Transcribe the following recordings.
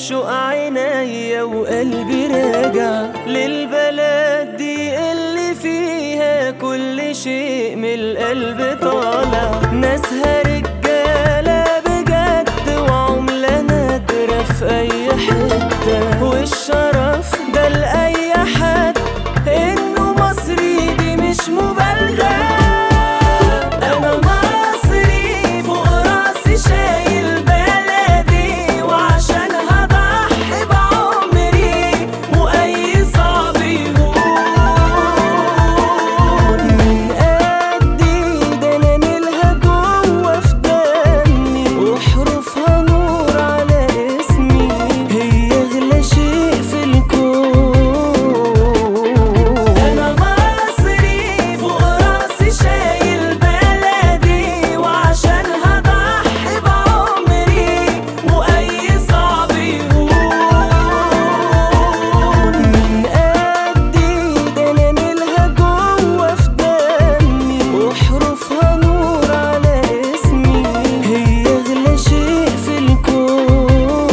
بشوق عينيا وقلبي راجع للبلد دي اللي فيها كل شيء من القلب طالع. ناسها رجالة بجد وعملة نادرة في أي حتة، والشرف ده لأي حد إنه مصري دي مش مبالغة. أنا مصري فوق راسي شايل بلدي، وعشانها ضحي بعمري وأي صعب يهون من قدي. ده أنا نيلها جوا في دمي وحروفها نور على اسمي، هي أغلى شيء في الكون. أنا مصري فوق راسي شايل بلدي، وعشانها ضحي بعمري وأي صعب يهون من قدي. ده أنا نيلها جوا في دمي وحروفها نور على اسمي، هي أغلى شيء في الكون.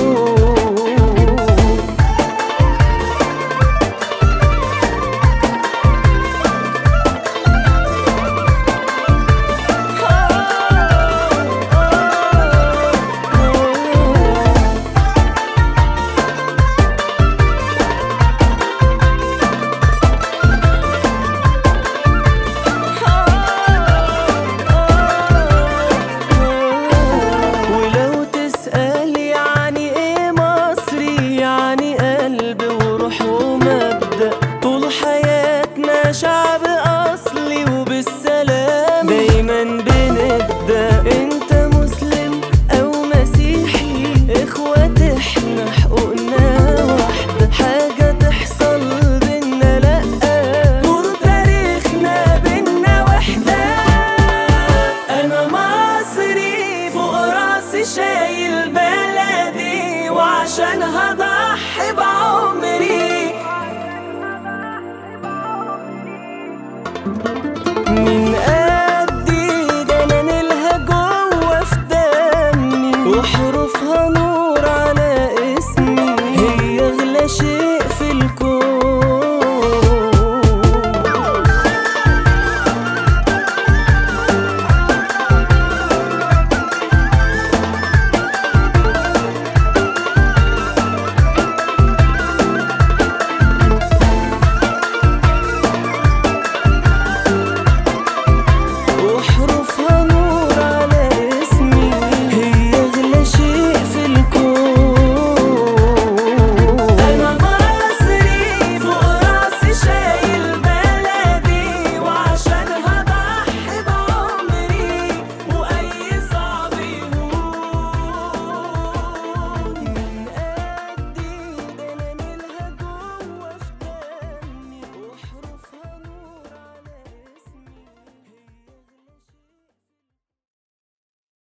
ولو تسأل يعني ايه مصري، يعني قلب وروح ومبدأ. طول حياتنا شعب أصلي وبالسلام دايما بنبدأ. انت مسلم أو مسيحي اخوات احنا حقوقنا واحدة، حاجة تحصل بينا لأ طول تاريخنا بينا وحدة. أنا مصري فوق راسي شايل بلدي، وعشانها ضحي